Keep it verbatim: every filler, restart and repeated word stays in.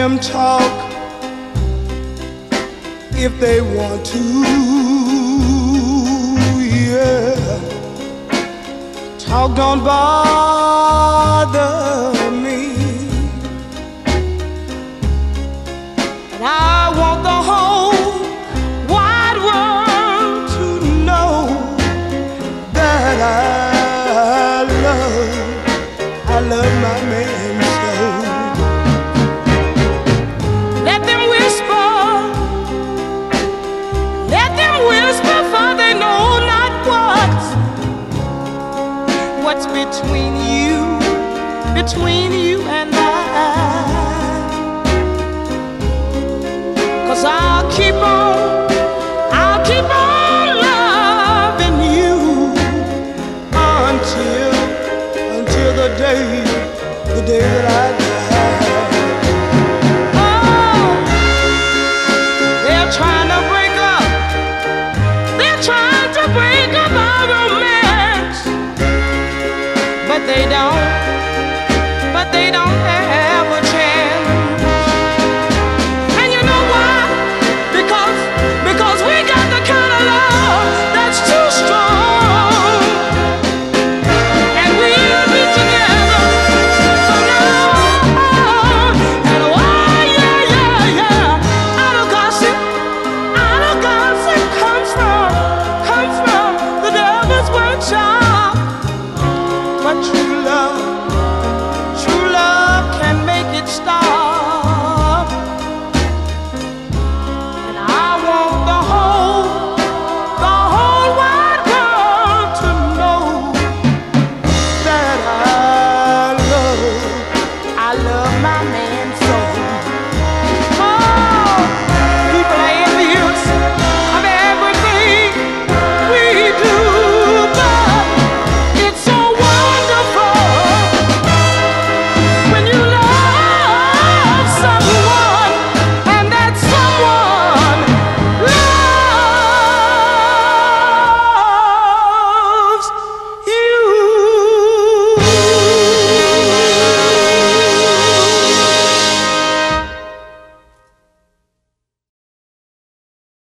them talk if they want to, yeah. Talk don't bother me. And I want the whole wide world to know that I love, I love my man so. Let them whisper, let them whisper, for they know not what's what's between you, between you and I. 'Cause I'll keep on, I'll keep on loving you until, until the day, the day that I die. Oh, they're trying to break up, they're trying to break up our romance, but they don't, but they don't have a chance. And you know why? Because, because we got the kind of love that's too strong, and we'll be together for long. And why, yeah, yeah, yeah, out of gossip, out of gossip comes from, comes from the devil's workshop.